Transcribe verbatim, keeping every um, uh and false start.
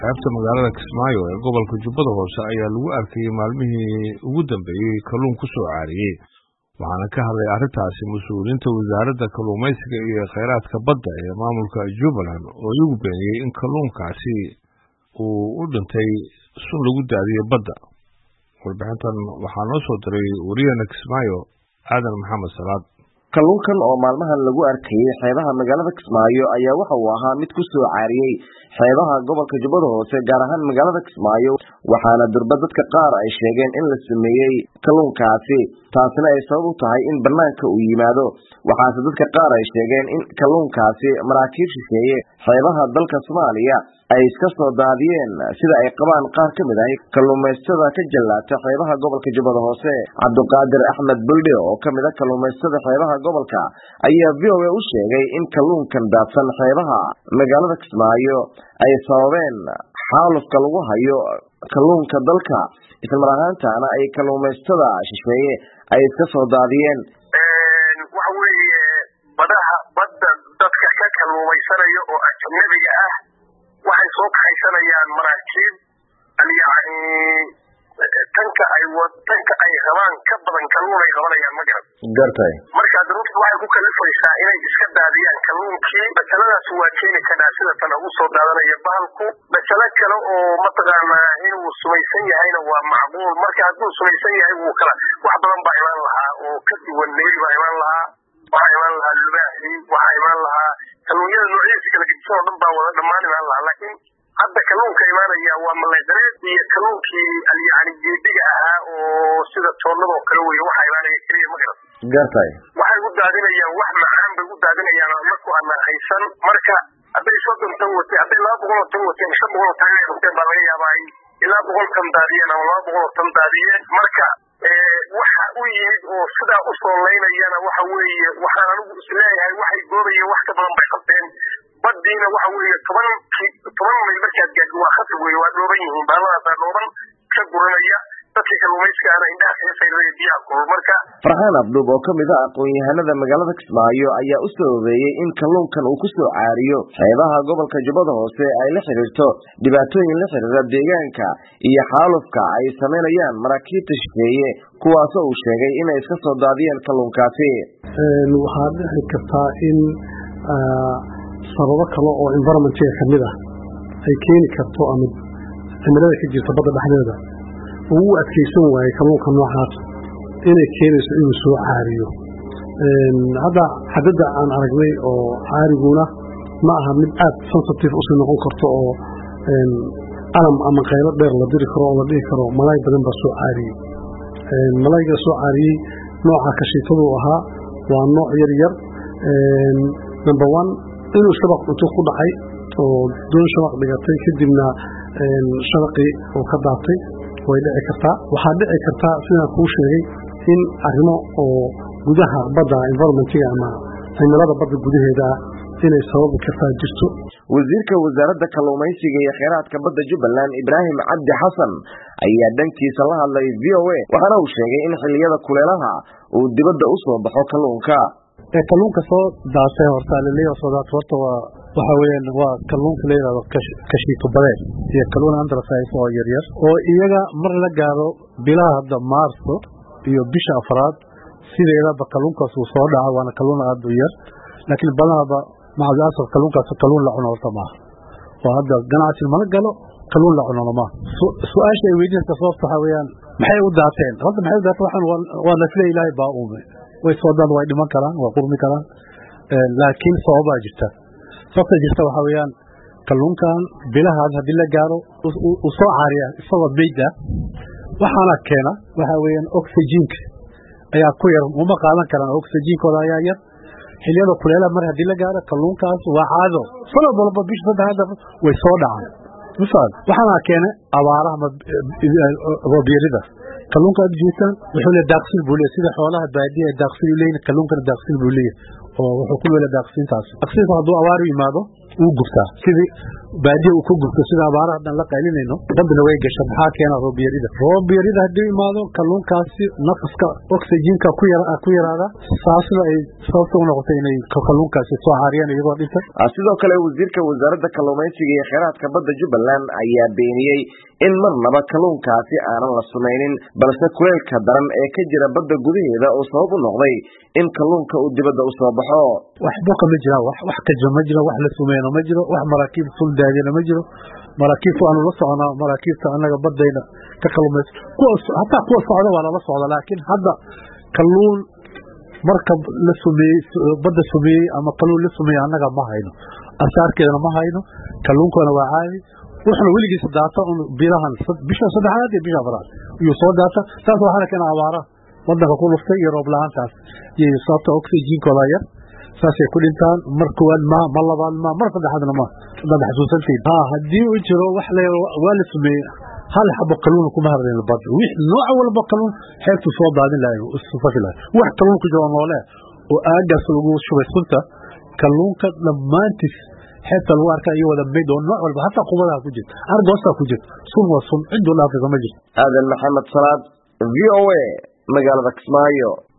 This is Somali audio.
Qaybta magaalada Kismaayo ee gobolka Jubbada Hoose ayaa lagu arkay maalmihii ugu dambeeyay kalluun ku soo caariyay waxaana ka hadlay arrintaasi mas'uuliyiinta wasaaradda kalluumaysiga iyo kheyraadka badda ee maamulka Jubbaland oo iyagu beeniyay in kalluunkaasi uu u dhintay sun lagu daadiyay badda. Warbixintan waxaa noo soo diray wariyana Kismaayo Aadan Maxamed Salaad. kalluunkan oo maalmahan lagu arkay xeebaha magaalada Kismaayo ayaa waxa uu ahaa mid ku soo caariyay xeebaha gobolka Jubbada Hoose gaar ahaan magaalada Kismaayo waxaana durba dadka qaar ay sheegeen in la sameeyay kalluunkaasi taasina ay sabab u tahay in banaanka uu yimaado waxaase dadka qaar ay sheegeen in kalluunkaasi maraakiib shisheeye xeebaha dalka Soomaaliya ay iska soo daadiyeen sida ay qabaan qaar ka mid ah kalluumaysatada ka jalaata xeebaha gobolka Jubbada Hoose. Cabduqaadir Axmed Bulde oo ka mid ah kalluumaysatada xeebaha gobolka ayaa V O A u sheegay in kalluunkan daadsan xeebaha magaalada Kismaayo ay sababeen xaalufka lagu hayo kalluunka dalka isla mar ahaantaana ay kalluumaysatada shisheeye ay iska soo daadiyeen. waxa weeye badaha badda dadka ka kalluumaysanayo oo ajnabiga ah waxay soo kaxaysanayaan maraakiib yani tanka ay wadanka ay rabaan ka badan kalluun ay qabanayaan ma garan gartay marka dadku waxay ku kalifaysaa inay iska daadiyaan kalluunkii bataladaas waa keeni karaa sida tan ugu soo daadanaya bahalku batala kale oo mataqaanaa inuu sumaysan yahayna waa macquul marka hadduu sumaysan yahay wuu kala wax badan baa imaan lahaa oo ka duwan neeri baa imaan lahaa waxaa imaan lahaa lubaaxi waxaa imaan lahaa kalluunyada noocyadiisa kala gedisan oo dhan baa wada dhammaan imaan lahaa laakiin hadda kalluunka imaanaya waa malaydareed iyo kalluunkii yani geediga ahaa oo sida toonnada oo kale weeye waxaa imaanaya keliya ma garan gartay waxay u daadinayaan wax macaan bay u daadinayaan marku aanan haysan marka hadday soddon tan watay hadday laba boqol oo tan wateen shan boqol oo tan ay wateen baa laga yaabaa ilaa boqol tan daadiyeen ama laba boqol oo tan daadiyeen marka waxa u yimid oo sidaa u soo laynayana waxa weeye waxaan anigu isleeyahay waxay goobayeen wax ka badan bay qabteen baddiina waxa weeye toban toban mayl markaad gaadho waa khasab weeye waa dhooban yihiin baalladaasaa dhooban ka guranaya dadka kalluumaysigaana indhaha xiisayda biyaha kulul marka Farxaan Abdub oo ka mid ah aqoon-yahanada magaalada Kismaayo ayaa u sababeeyay in kalluunkan uu ku soo caariyo xeebaha gobolka Jubbada Hoose ay la xiriirto dhibaatooyin la xiriira deegaanka iyo xaalufka ay sameynayaan maraakiibta shisheeye kuwaas oo uu sheegay inay iska soo daadiyeen kalluunkaasi. waxaa dhici kartaa in sababo kale oo environment-ka ka mid ah ay keeni karto ama cimilada ka jirta badda dhexdeeda uu u adkeysan waayay kalluunka noocaas inay keenayso inuu soo caariyo. hadda xadada aan aragnay oo caariguna ma aha mid aad sensitive usii noqon karto oo alam ama qaylo dheer la diri karo oo la dhihi karo malay badan baa soo caariyey. malayga soo caariyey nooca kashiitadu ahaa waa nooc yar yar. number one inuu shabaq intuu ku dhacay oo doon shabaq dhigatay kadibna shabaqii uu ka daatay way dhici kartaa. waxaa dhici kartaa sidaan kuu sheegay in arrimo oo gudaha badda environment-ga ama cimilada badda gudaheeda inay sababi kartaa jirto. wasiirka wasaaradda kalluumaysiga iyo kheyraadka badda Jubbaland Ibraahim Cabdi Xasan ayaa dhankiisa la hadlay V O A waxaana uu sheegay in xilliyada kuleelaha uu dibadda u soo baxo kalluunka. kalluunka soo daatay horta leeyahay soo daatay horta waa waxa weeyaan waa kalluunka la yiraahdo kashiito badeed iyo kalluun andrasize oo yar yar oo iyaga mar la gaaro bilaha hadda Maarso iyo bisha afraad sideedaba kalluunkaas uu soo dhaco waana kalluun aad u yar laakiin badanaba macdaasoo kalluunkaas kalluun la cuno horta ma waa hadda ganacsi ma galo kalluun la cuno ma su'aasha ay weydiinta sababta waxa weeyaan maxay u daateen hadda maxay u daateen waxaan waa la filayay ilaahay baa uume way soo daan way dhiman karaan waa qurmi karaan laakiin sababa jirta sababta jirta waxa weeyaan kalluunkan bilaha hadii la gaaro uu soo caariya isagoo beeda waxaana keena waxa weeyaan oxygen-ka ayaa ku yar uma qaadan karaan oxygen-kooda ayaa yar xilliyada kuleelaha mar hadii la gaaro kalluunkaas waa caado sanad walba bisha saddexaad way soo dhacaan misaal waxaana keena abaaraha ama roobiyada kalluunka aad jeestaan wuxuu leeyahay daaqsin buu leeyahay sida xoolaha baadiyaha daaqsin u leeyahay kalluunka daaqsin buu leeyahay oo wuxuu ku leeyahay daaqsintaas daaqsinta hadduu abaar yimaado uu gubtaa sidii baadiya uu ku gubto sida abaaraha haddaan la qaylinayno badna way gasha maxaa keena roob yarida roob yarida haddii imaado kalluunkaasi nafaska oxygenka ku yara ku yaraada saasna ay sababta u noqotay inay kalluunkaasi soo caariyaan iyagoo dhintay sidoo kale wasiirka wasaaradda kalluumaysiga iyo kheyraadka badda Jubbaland ayaa beeniyay in marnaba kalluunkaasi aanan la sumaynin balse kuleelka daran ee ka jira badda gudaheeda oo sabab u noqday in kalluunka uu dibadda u soo baxo wax boqa ma jira wax wax ka jira ma jira wax la sumeeyna ma jiro wax maraakiib sul daadina ma jiro maraakiibtu aanu la soconaa maraakiibta anaga badayna ka kalluumaysto kuwaas hataa kuwa socda waa la socda laakiin hadda kalluun marka la sumeeyay badda sumeeyay ama kalluun la sumeeyay anaga ma hayno asaarkeedana ma hayno kalluunkana waa caadi wuxuu weligiis daata bilahan bisha saddexaad iyo bisha afraad iyo soo daata taas waxaa kana abaara wadanka ku luftay iyo roob la'aantaas iyo sababta oxygen-kooda yar saasay ku dhintaan markoowaad ma ma labaad ma mar saddexaadna ma dad xasuusantiin ha haddii uu jiro wax la waa la sumeeyay hal xabo kalluun kuma hareen bad wix nooc walba kalluun xeebtu soo daadin lahayd isku fasilay wax kalluun ku jiro noole oo aagaas lagu shubay sunta kalluunka dhamaantiis xeebta lagu arkaa iyo wada mid oo nooc walba hataa qubadaha ku jirta argoosta ku jirta sun waa sun cidoo dhaafay ma jirto aadan maxamed salaad v o a magaalada Kismaayo.